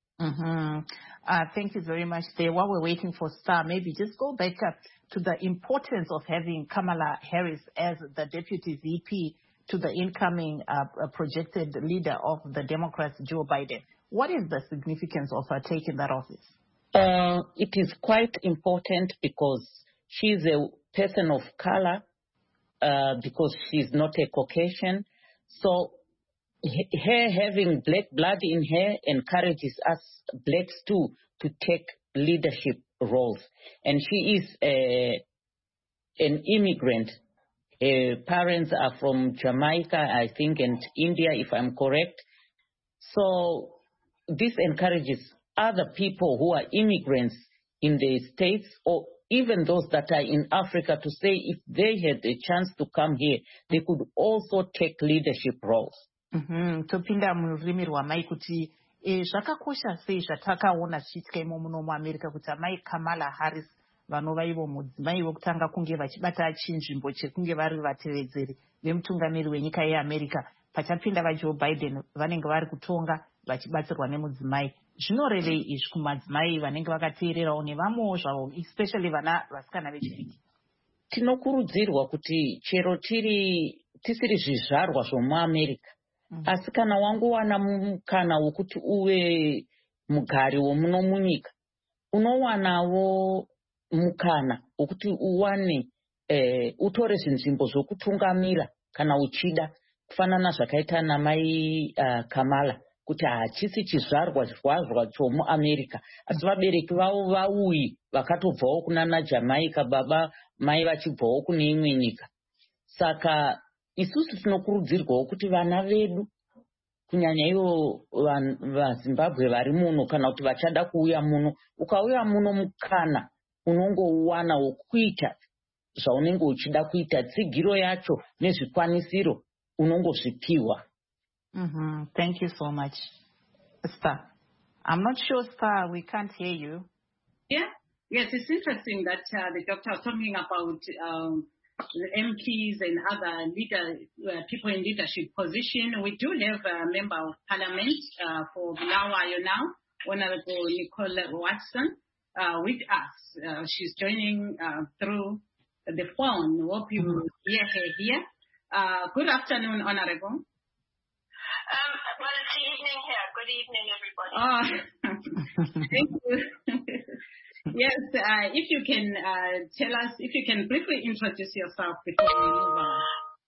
Thank you very much. While we're waiting for Star, maybe just go back to the importance of having Kamala Harris as the deputy VP to the incoming projected leader of the Democrats, Joe Biden. What is the significance of her taking that office? It is quite important because she's a person of color, because she's not a Caucasian. So her having black blood in her encourages us blacks too to take leadership roles. And she is an immigrant. Her parents are from Jamaica, I think, and India, if I'm correct. So this encourages other people who are immigrants in the States, or even those that are in Africa, to say if they had a chance to come here, they could also take leadership roles. Topinda murimi rwamai kuti zvakakosha sei zvatakaona zvichiitika imo muno muAmerica kuti amai Kamala Harris vanova ivo mudzimai vokutanga kunge vachibata chinzvimbo chekunge vari vatevedzeri vemutungamiri wenyika yeamerica. Pachapinda vajoe Biden vanenge vari kutonga vachibatsirwa nemudzimai. Zvinorevei izvi kumadzimai vanenge vakateererawo nevamwewo zvavo, especially vana vasikana vechidiki? Tinokurudzirwa kuti chero tisiri zvizvarwa zvomuamerica, asi kana wangowana mukana wokuti uve mugari womuno munyika, unowanawo mukana wokuti uwane utore zvinzvimbo zvokutungamira kana uchida, kufanana zvakaita namai Kamala, kuti hachisi chizvarwa chomuamerica, asi vabereki vavo vauyi vakatobvawo kunana Jamaica, baba mai vachibvawo kune imwe nyika. Saka isusu tinokurudzirwawo kuti vana vedu, kunyanya ivo vaZimbabwe vari muno, kana kuti vachada kuuya muno, ukauya muno mukana unongouwana wokuita zvaunenge uchida kuita, tsigiro yacho nezvikwanisiro unongozvipiwa. Thank you so much. Star, I'm not sure, Star, we can't hear you. Yeah, yes, it's interesting that the doctor was talking about the MPs and other people in leadership position. We do have a member of parliament for Bulawayo now, Honorable Nicole Watson, with us. She's joining through the phone. Hope you hear her here. Good afternoon, Honorable. Well, it's evening here. Good evening, everybody. Thank you. Yes, if you can tell us, if you can briefly introduce yourself before we move on.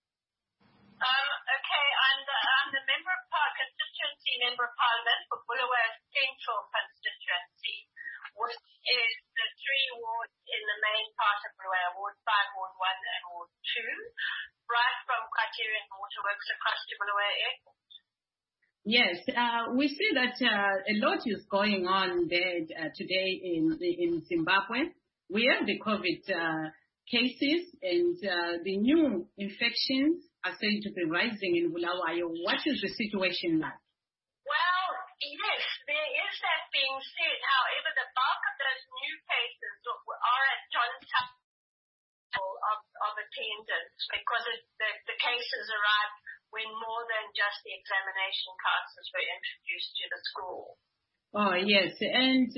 Okay, I'm the constituency member of parliament for Bulawayo Central constituency, which is the 3 wards in the main part of Bulawayo, Ward 5, Ward 1, and Ward 2, right from Criterion Waterworks across to Bulawayo Airport. Yes, we see that a lot is going on there today in Zimbabwe. We have the COVID cases and the new infections are said to be rising in Bulawayo. What is the situation like? Well, yes, there is that being said. However, the bulk of those new cases are at Johnstown of attendance because the cases arrived when more than just the examination classes were introduced to the school. Oh, yes. And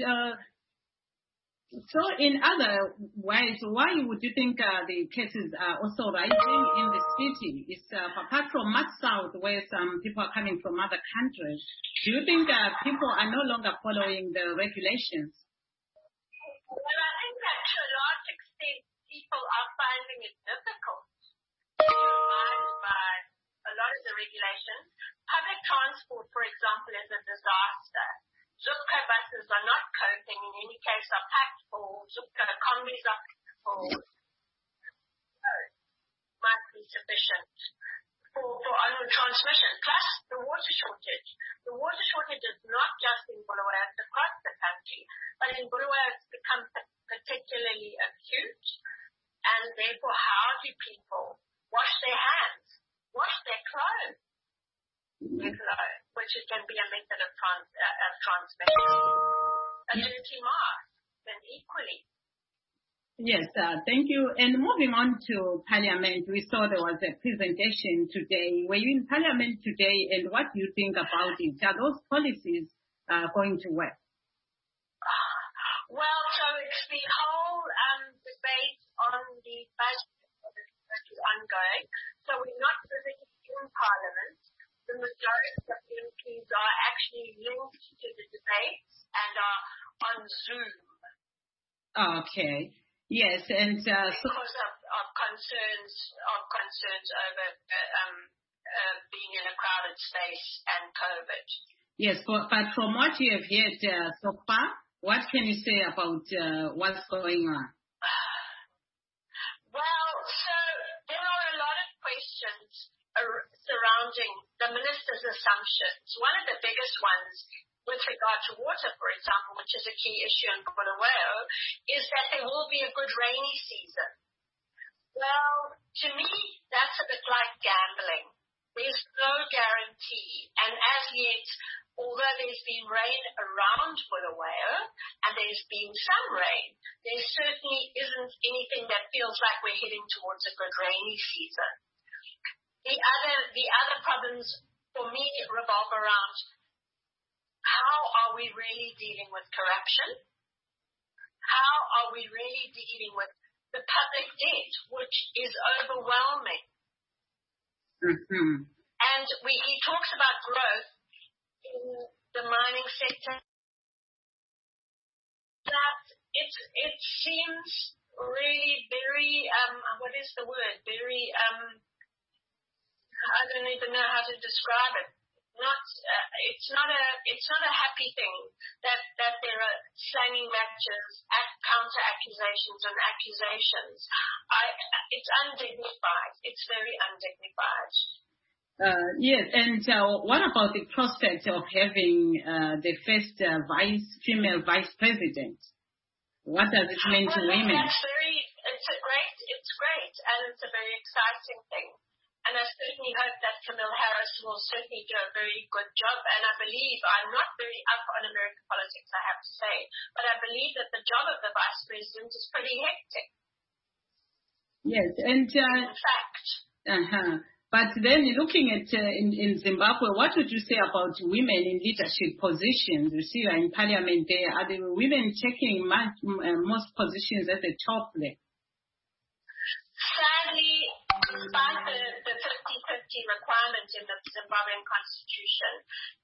so in other ways, why would you think the cases are also rising in the city? It's apart from much south where some people are coming from other countries. Do you think people are no longer following the regulations? Well, I think that to a large extent people are finding it difficult to abide by a lot of the regulations. Public transport, for example, is a disaster. Zupco buses are not coping, in any case are packed full. Zupco combis are packed full. Might be sufficient for onward transmission. Plus the water shortage. The water shortage is not just in Bulawayo, it's across the country. But in Bulawayo it's become particularly acute. And therefore, how do people wash their hands? Wash their clothes, which can be a method of transmission. A dirty mask, then equally. Yes, thank you. And moving on to Parliament, we saw there was a presentation today. Were you in Parliament today, and what do you think about it? Are those policies going to work? Well, so it's the whole debate on the budget that is ongoing. So we're not physically in Parliament. The majority of the MPs are actually linked to the debates and are on Zoom. Okay. Yes, and because of concerns over being in a crowded space and COVID. Yes, but from what you have heard so far, what can you say about what's going on? Well, so there are a lot of questions surrounding the minister's assumptions. One of the biggest ones with regard to water, for example, which is a key issue in Bulawayo, is that there will be a good rainy season. Well, to me, that's a bit like gambling. There's no guarantee. And as yet, although there's been rain around Bulawayo and there's been some rain, there certainly isn't anything that feels like we're heading towards a good rainy season. The other problems for me revolve around how are we really dealing with corruption? How are we really dealing with the public debt, which is overwhelming? Mm-hmm. And he talks about growth in the mining sector. That it seems really very, what is the word? Very, I don't even know how to describe it. It's not a happy thing that there are slanging matches, counter accusations and accusations. It's undignified. It's very undignified. Yes, and what about the prospect of having the first female vice president? What does it mean to women? It's great, and it's a very exciting thing. And I certainly hope that Kamala Harris will certainly do a very good job. And I believe, I'm not very up on American politics, I have to say, but I believe that the job of the vice president is pretty hectic. Yes, and in fact. But then looking at in Zimbabwe, what would you say about women in leadership positions? You see, in parliament there, are the women taking most positions at the top there? Sadly, despite the 50-50 requirement in the Zimbabwean constitution,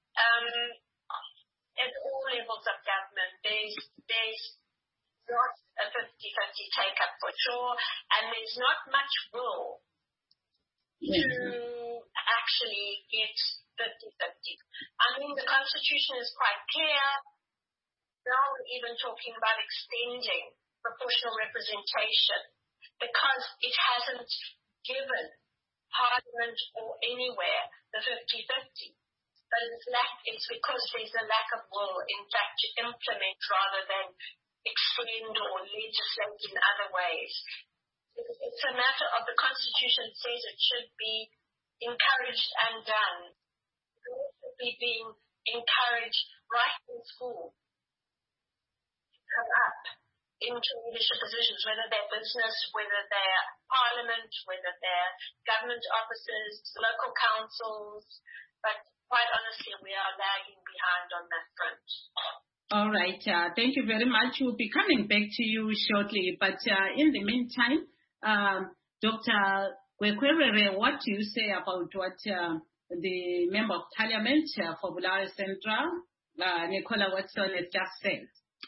at all levels of government, there's not a 50-50 take-up for sure, and there's not much will to actually get 50-50. I mean, the constitution is quite clear. Now we're even talking about extending proportional representation because it hasn't given Parliament or anywhere the 50-50. But it's because there's a lack of will, in fact, to implement rather than extend or legislate in other ways. It's a matter of the Constitution says it should be encouraged and done. It should be being encouraged right in school to come up into leadership positions, whether they're business, whether they're parliament, whether they're government offices, local councils. But quite honestly, we are lagging behind on that front. All right. Thank you very much. We'll be coming back to you shortly. But in the meantime, Dr. Kwekwerere, what do you say about what the Member of Parliament for Bulawayo Central, Nicola Watson, has just said?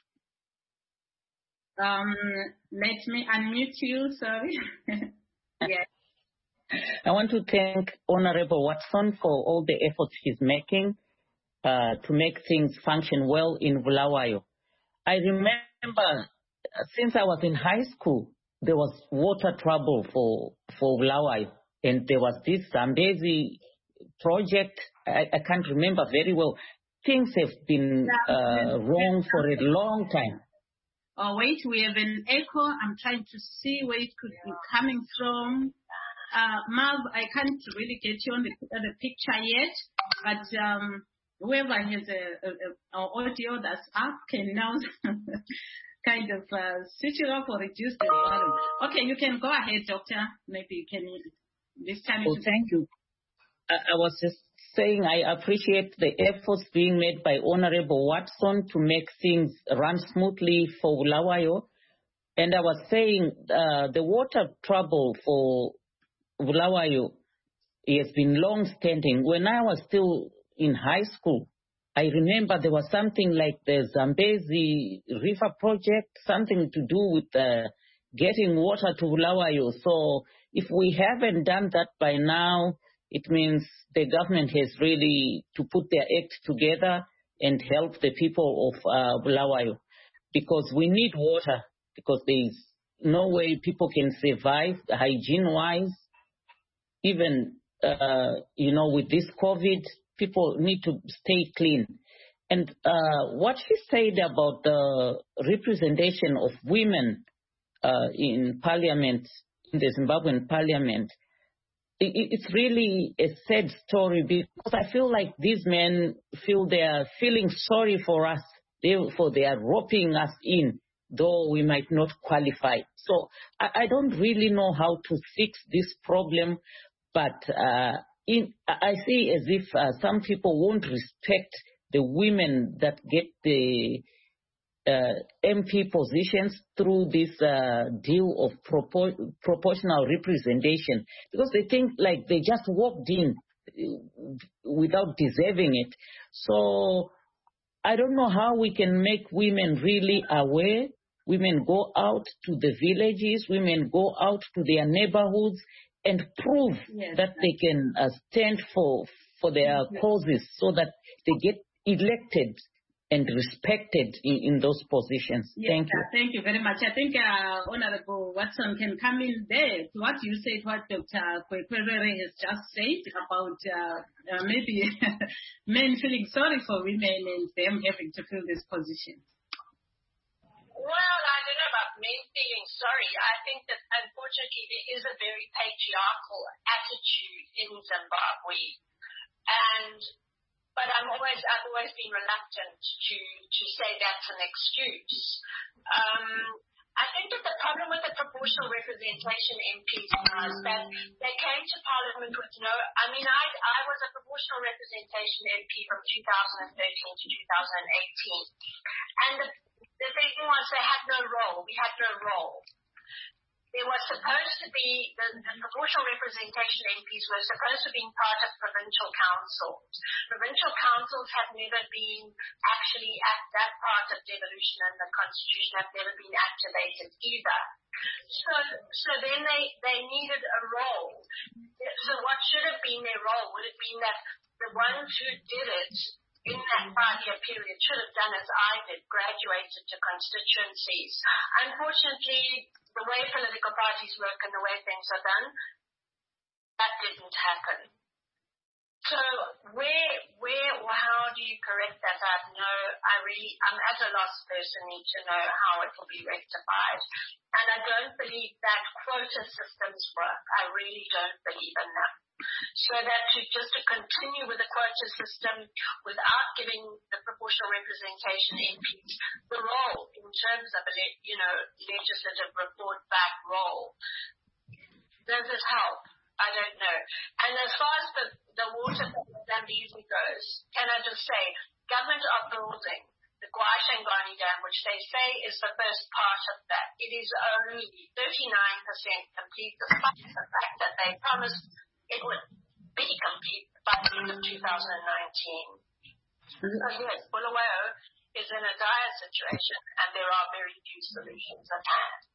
Let me unmute you, sorry. Yes. I want to thank Honorable Watson for all the efforts he's making to make things function well in Bulawayo. I remember since I was in high school, there was water trouble for Bulawayo, and there was this Zambezi project. I can't remember very well. Things have been wrong for a long time. Oh, wait, we have an echo. I'm trying to see where it could be coming from. Marv, I can't really get you on the picture yet, but whoever has an audio that's up can now kind of switch it off or reduce the volume. Okay, you can go ahead, Doctor. Maybe you can this time. Oh, thank you. I was just saying I appreciate the efforts being made by Honorable Watson to make things run smoothly for Bulawayo. And I was saying the water trouble for Bulawayo has been long-standing. When I was still in high school, I remember there was something like the Zambezi River Project, something to do with getting water to Bulawayo. So if we haven't done that by now, it means the government has really to put their act together and help the people of Bulawayo, because we need water, because there's no way people can survive hygiene-wise. Even, with this COVID, people need to stay clean. And what she said about the representation of women in parliament, in the Zimbabwean parliament, it's really a sad story because I feel like these men feel they are feeling sorry for us. Therefore, they are roping us in, though we might not qualify. So I don't really know how to fix this problem, but I see as if some people won't respect the women that get the MP positions through this deal of proportional representation, because they think like they just walked in without deserving it. So I don't know how we can make women really aware. Women go out to the villages, women go out to their neighborhoods and prove that they can stand for their causes so that they get elected and respected in those positions. Yes, Thank you. Thank you very much. I think Honorable Watson can come in there to what you said, what Dr. Kwekwerere has just said about maybe men feeling sorry for women and them having to fill this position. Well, I don't know about men feeling sorry. I think that unfortunately there is a very patriarchal attitude in Zimbabwe, but I've always been reluctant to say that's an excuse. I think that the problem with the proportional representation MPs was that they came to Parliament with I was a proportional representation MP from 2013 to 2018. And the thing was they had no role. We had no role. There was supposed to be, the proportional representation MPs were supposed to be part of provincial councils. Provincial councils have never been actually at that part of devolution and the constitution have never been activated either. So then they needed a role. So what should have been their role would have been that the ones who did it in that 5-year period should have done as I did, graduated to constituencies. Unfortunately, the way political parties work and the way things are done, that didn't happen. So where or how do you correct that? I'm as a lost person need to know how it will be rectified. And I don't believe that quota systems work. I really don't believe in them. So that to continue with the quota system without giving the proportional representation MPs the role in terms of a legislative report back role, does it help? I don't know. And as far as the water Zambezi goes, can I just say, government are building the Gwashangani Dam, which they say is the first part of that. It is only 39% complete, despite the fact that they promised it would be complete by the end of 2019. So yes, Bulawayo is in a dire situation and there are very few solutions at hand.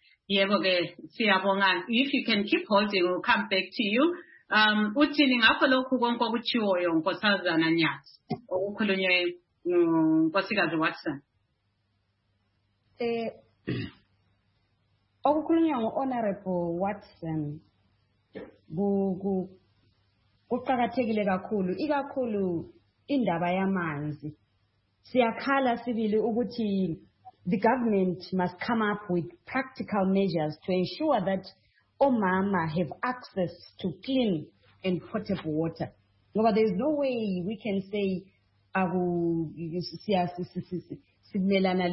If you can keep holding, we'll come back to you. Uthini ngakho lokhu konke okuchiwoyo Nkosazana Nyathi okukhulunywe Nkosikazi Watson. Okukhulunywa ngo-Honorable Watson kuqakathekile kakhulu, ikakhulu indaba yamanzi. Siyakhala sibili ukuthi the government must come up with practical measures to ensure that omama have access to clean and potable water. But there is no way we can say simelana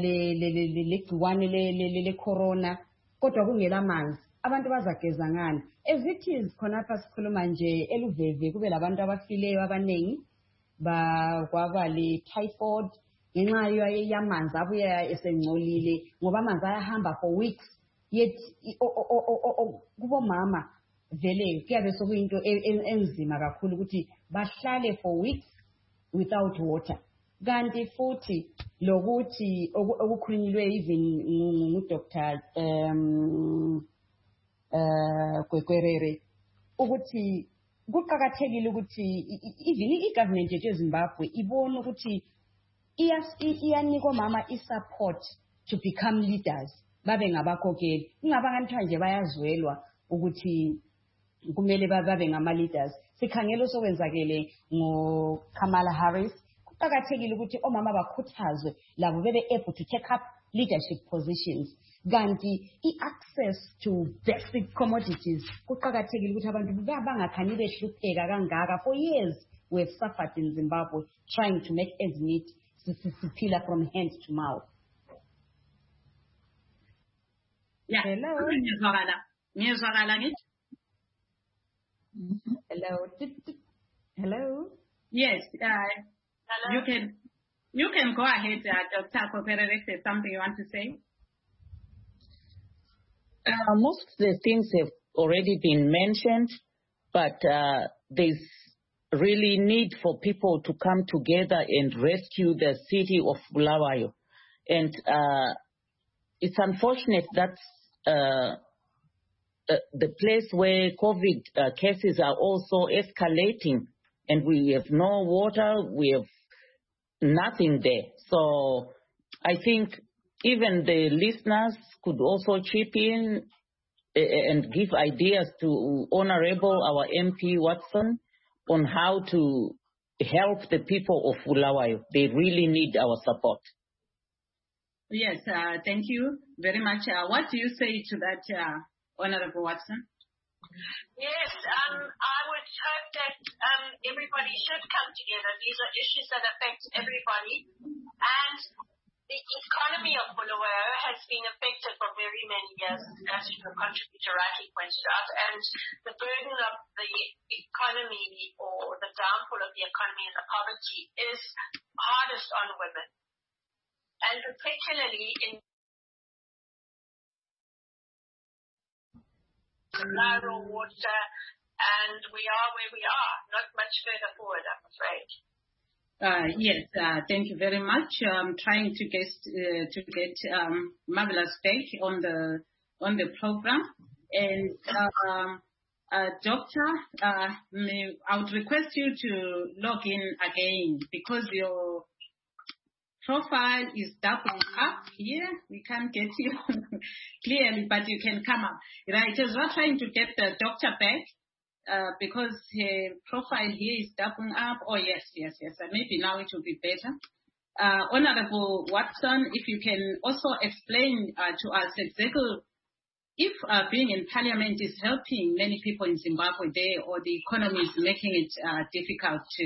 le corona kodwa kungela manzi. Abantu bazageza ngani? As it is khonapha sikhuluma nje eluveve kube labantu abafileyo abanengi kwaba le typhoid ngenxa yamanzi abuya esengcolile ngoba amanzi ayahamba for weeks yet kubo mama vele kuyabe sokuyinto enzima kakhulu ukuthi bahlale for weeks without water. Kanti futhi lokuthi okukhulunyilwe even nguDr Kwekwerere ukuthi kuqakathekile ukuthi even i-government yethu eZimbabwe ibone ukuthi iyanika omama i-support to become leaders, babe ngabakhokeli. Ingaba nganthiwa nje bayazwelwa ukuthi kumele babe ngama-leaders. Sikhangela osokwenzakele ngoKamala Harris, kuqakathekile ukuthi omama bakhuthazwe labo bebe able to take up leadership positions. Kanti i-access to basic commodities kuqakathekile ukuthi abantu bangakhanyi behlupheka kangaka. For years we have suffered in Zimbabwe trying to make ends meet, siphila from hand to mouth. Yeah. Hello. Hello. Hello. Yes. Hello? You can go ahead, Dr. Koperere, if there's something you want to say. Most of the things have already been mentioned, but there's really need for people to come together and rescue the city of Bulawayo. And it's unfortunate that the place where COVID cases are also escalating, and we have no water, we have nothing there. So I think even the listeners could also chip in and give ideas to Honorable, our MP Watson, on how to help the people of Bulawayo. They really need our support. Yes, thank you very much. What do you say to that, Honorable Watson? Yes, I would hope that everybody should come together. These are issues that affect everybody. And the economy of Bulawayo has been affected for very many years, as your contributor rightly pointed out. And the burden of the economy, or the downfall of the economy and the poverty, is hardest on women. And particularly in rural water, and we are where we are, not much further forward, I'm afraid. Yes, thank you very much. I'm trying to get Marvelous back on the program. And Doctor, I would request you to log in again, because your profile is doubling up here. We can't get you clearly, but you can come up. Right, as we're trying to get the doctor back, because her profile here is doubling up. Oh, yes. Maybe now it will be better. Honorable Watson, if you can also explain to us exactly if being in Parliament is helping many people in Zimbabwe there, or the economy is making it difficult too.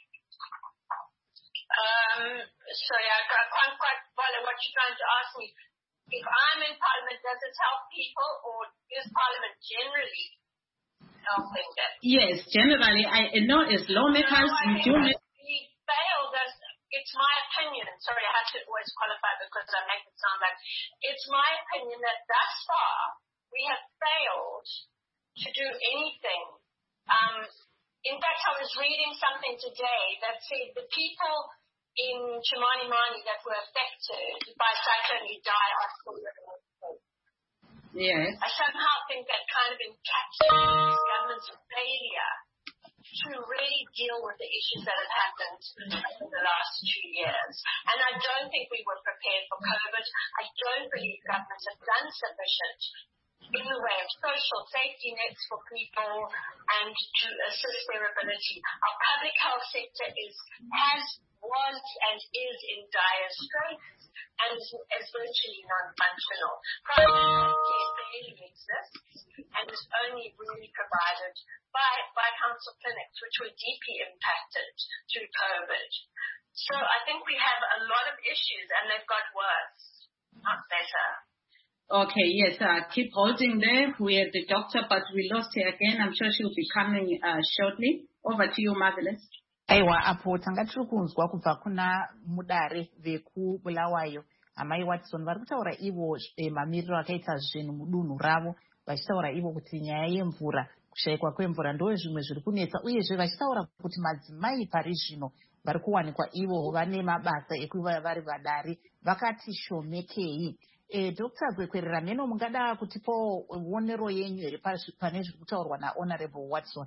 Sorry, I can't quite follow what you're trying to ask me. If I'm in Parliament, does it help people, or is Parliament generally helping them? Yes, generally. I know as lawmakers, we do make... We failed as... It's my opinion. Sorry, I have to always qualify because I make it sound like... It's my opinion that thus far, we have failed to do anything. In fact, I was reading something today that said the people in Chimanimani that were affected by Cyclone Idai are still living. Yes. I somehow think that kind of encapsulates the government's failure to really deal with the issues that have happened in the last 2 years. And I don't think we were prepared for COVID. I don't believe governments have done sufficient in the way of social safety nets for people and to assist their ability. Our public health sector was and is in dire straits and is virtually non-functional. Private care barely exists and is only really provided by council clinics, which were deeply impacted through COVID. So I think we have a lot of issues, and they've got worse, not better. Okay, yes, keep holding there. We have the doctor, but we lost her again. I'm sure she'll be coming shortly. Over to you, Marvelous. Aiwa, apo tanga tiri kunzwa kubva kuna mudare vekubulawayo amai Watson vari kutaura ivo mamiriro akaita zvinhu mudunhu ravo, vachitaura ivo kuti nyaya yemvura, kushayikwa kwemvura ndo zvimwe zviri kunetsa, uyezve vachitaura kuti madzimai pari zvino vari kuwanikwa ivo vane mabasa ekuva vari vadari vakati shomekei. Dr. Gwekwerera, meno mungada kutipo wonero yenyu here pane zviri kutaurwa naHonorable Watson?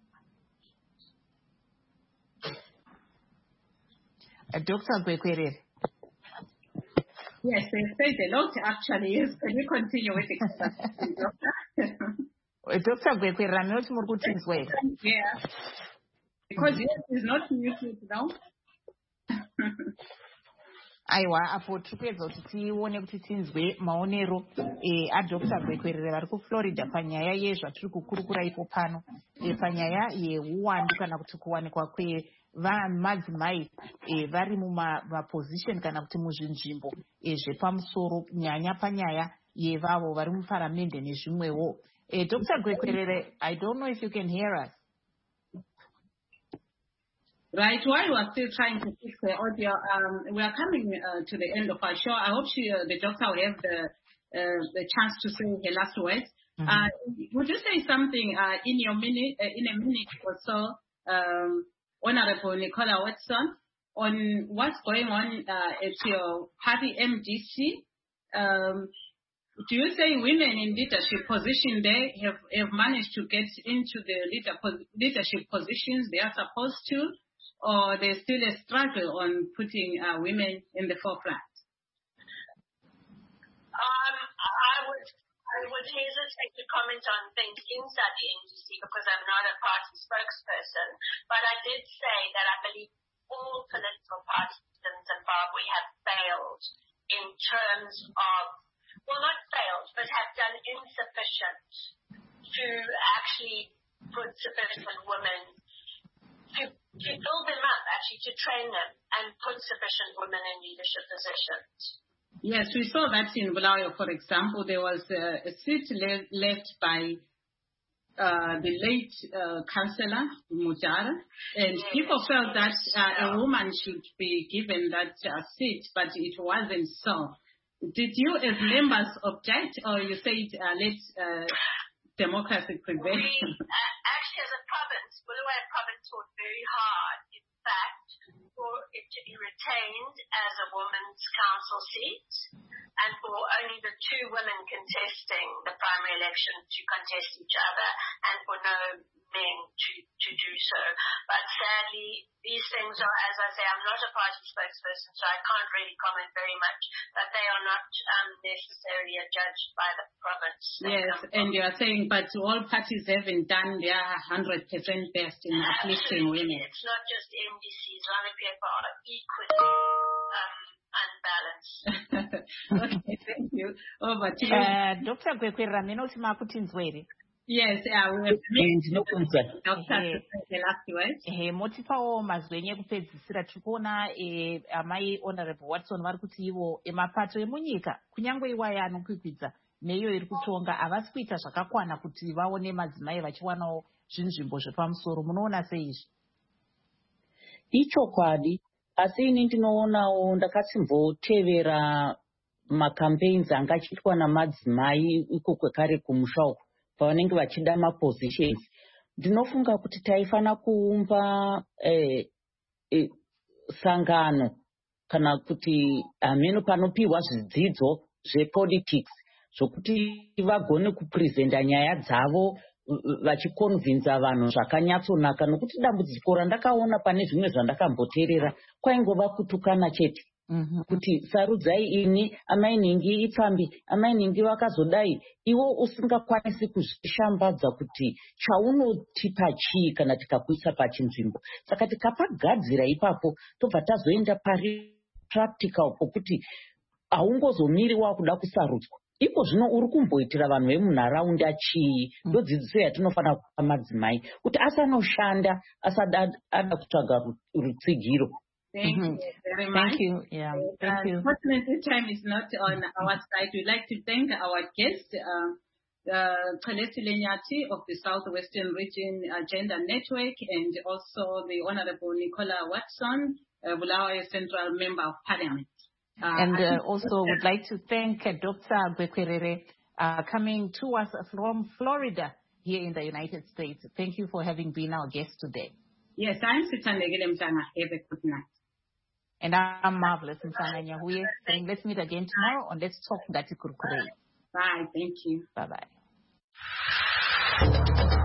Dr. Gwekwerera. Yes, they said a lot actually. Yes, can you continue with the Doctor? Dr. Gwekwerera, munoti muri kutinzwa here? Yeah. Because yes, it's not muted now. aiwa apo tiri kuedza kuti tione kuti tinzwe maonero aDr Gwekwerere vari kuFlorida panyaya yezvatiri kukurukura ipo pano panyaya yeuwandu kana kuti kuwanikwa kwevamadzimai vari mumaposition kana kuti muzvinzvimbo zvepamusoro nyanya panyaya yevavo vari muparamende nezvimwewo. Dr. Gwekwerere, I don't know if you can hear us. Right, while we are still trying to fix the audio, we are coming to the end of our show. I hope the doctor will have the chance to say her last words. Would you say something in a minute or so, Honorable Nicola Watson, on what's going on at your party MDC? Do you say women in leadership position there have managed to get into the leadership positions they are supposed to? Or there's still a struggle on putting women in the forefront? I would hesitate to comment on things inside the NDC because I'm not a party spokesperson. But I did say that I believe all political parties in Zimbabwe have failed in terms of, well, not failed, but have done insufficient to actually put sufficient women to build them up, actually to train them and put sufficient women in leadership positions. Yes, we saw that in Bulawayo, for example. There was a seat left by the late Councillor Mujara, and people felt that a woman should be given that seat, but it wasn't so. Did you as members object, or you said let democracy prevail? Actually, as a province, Bulawayo province fought very hard, in fact, for it to be retained as a women's council seat, and for only the two women contesting the primary election to contest each other, and for no men to do so. But sadly, these things are, as I say, I'm not a party spokesperson, so I can't really comment very much, but they are not necessarily adjudged by the province. Yes, and you are saying, but all parties haven't done their 100% best in uplifting women. It's not just MDC, Islamic PFR are equally unbalanced. Okay, thank you. Over to you. Dr. Gwekwerere, mina uthi makutinzwe here. Yes, we have motipawo mazwenye ekupedzisira tiri kuona amai Honorable Watson vari kuti ivo mapato emunyika kunyangwe iwayo anokwikwidza neiyo iri kutonga havasi kuita zvakakwana kuti vaone madzimai vachiwanawo zvinzvimbo zvepamusoro. Munoona sei izvi? Ichokwadi, asi ini ndinoonawo ndakasimbotevera macampaigns anga achiitwa namadzimai iko kwekare kumusha uko pavanenge vachida mapositions. Ndinofunga kuti taifana kuumba sangano kana kuti ameno panopiwa zvidzidzo zvepolitics zvokuti vagone kupresenta nyaya dzavo vachikonvinza vanhu zvakanyatsonaka, nokuti dambudziko randakaona pane zvimwe zvandakamboteerera kwaingova kutukana chete. Kuti sarudzai ini, amai nhingi ipfambi, amai nhingi vakazodai, iwo usingakwanisi kuzvishambadza kuti chaunotipa chii kana tikakuisa pachinzvimbo. Saka tikapagadzira ipapo tobva tazoenda pari practical pokuti haungozomiri wakuda kusarudzwa. Ipo zvino uri kumboitira vanhu vemunharaunda chii? Ndodzidziso yatinofanira kupa madzimai kuti asanoshanda asada ada kutsvaga rutsigiro. Thank you very much. Thank you. Yeah, thank you. Unfortunately, time is not on our side. We'd like to thank our guest, Xolesi Lenyati of the Southwestern Region Gender Network, and also the Honorable Nicola Watson, Bulawayo Central Member of Parliament. And also would like to thank Dr. Gwekwerere coming to us from Florida here in the United States. Thank you for having been our guest today. Yes, I'm Sithandegile Mtanga. Have a good night. And I'm Marvelous Mtanga Nyahuye, saying let's meet again tomorrow on Let's Talk Ngati Kurukure. Bye. Thank you. Bye-bye.